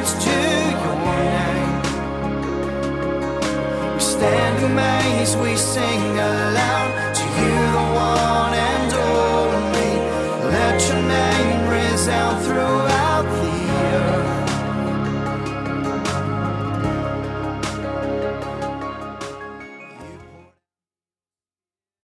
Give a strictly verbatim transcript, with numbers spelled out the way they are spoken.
allegiance to your name. We stand amazed, we sing aloud.